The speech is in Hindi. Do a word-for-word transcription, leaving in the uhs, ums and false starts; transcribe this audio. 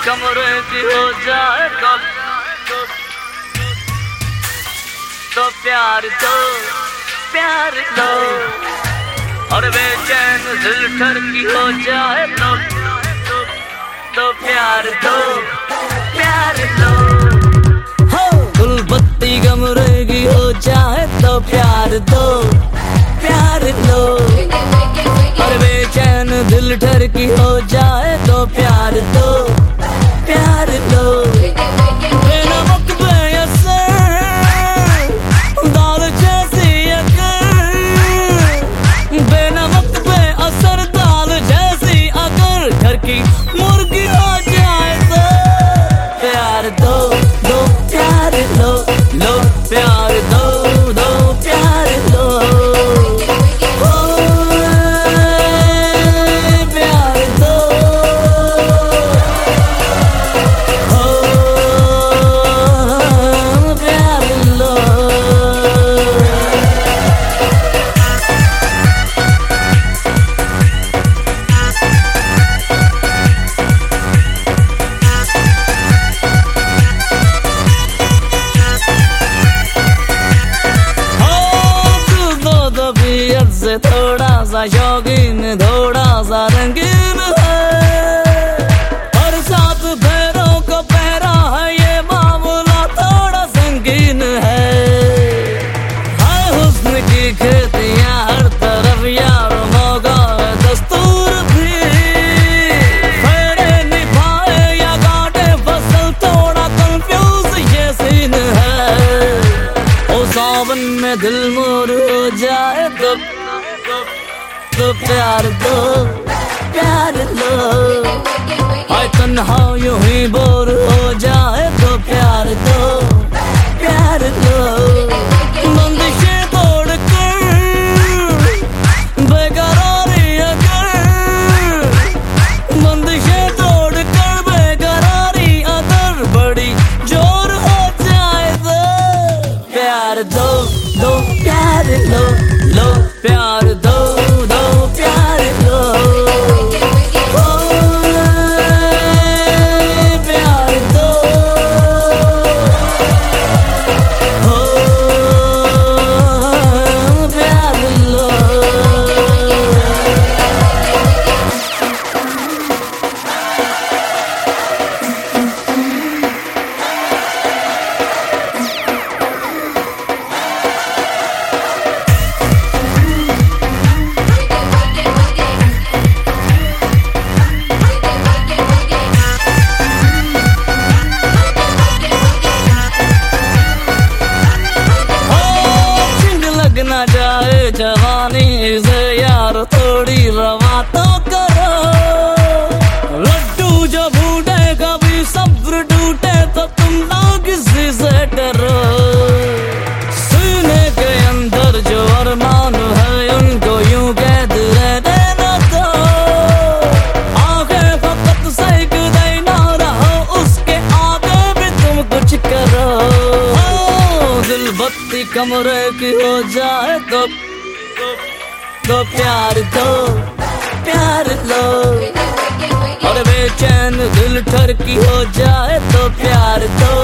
कमरे की हो जाए तो, तो प्यार दो, प्यार दो। और बेचैन दिल ठर की हो जाए तो, तो प्यार दो, प्यार दो। हो गुलबत्ती कमरे की हो जाए तो प्यार दो, प्यार दो। और बेचैन दिल ठर की हो जाए तो प्यार दो, प्यार दो। बेनमक बेअसर दाल जैसी अगर, बेनमक बेअसर दाल जैसी अगर घर की मुर्गी हो जाए तो प्यार दो, दो प्यार दो, लो प्यार दो, दो प्यार दो। से थोड़ा सा शौकीन, थोड़ा सा रंगीन है। हर सात पैरों को पैरा है, ये मामला थोड़ा संगीन है। हाय हुस्न की खेतियां हर तरफ यार, मौका है दस्तूर भी। फेरे निभाए या काटे फसल, थोड़ा कंफ्यूज ये सीन है। ओ सावन में दिल मोर हो जाए तो, तो प्यार दो, प्यार दो। हाय तन्हा यूं ही बोर हो जाए तो प्यार दो, प्यार दो। बंदिशें तोड़ कर बेकरारी अगर, बंदिशें तोड़ कर बेकरारी अगर बड़ी जोर हो जाए तो प्यार दो, दो प्यार दो, लो प्यार दो, दो प्यार दो। ओ प्यार दो, ओ प्यार लो। ना जाए जवानी से यार, थोड़ी रवा तो करो। लड्डू जो फूटे कभी सब्र टूटे तो तुम लोग किसी से डरो। सीने के अंदर जो अरमान है उनको यूं कैद रहने न दो। आंखें फकत सेक देना रहो, उसके आगे भी तुम कुछ करो। दिल बत्ती कमरे की हो जाए तो, तो प्यार दो, प्यार दो। और बेचैन दिल ठर की हो जाए तो प्यार दो,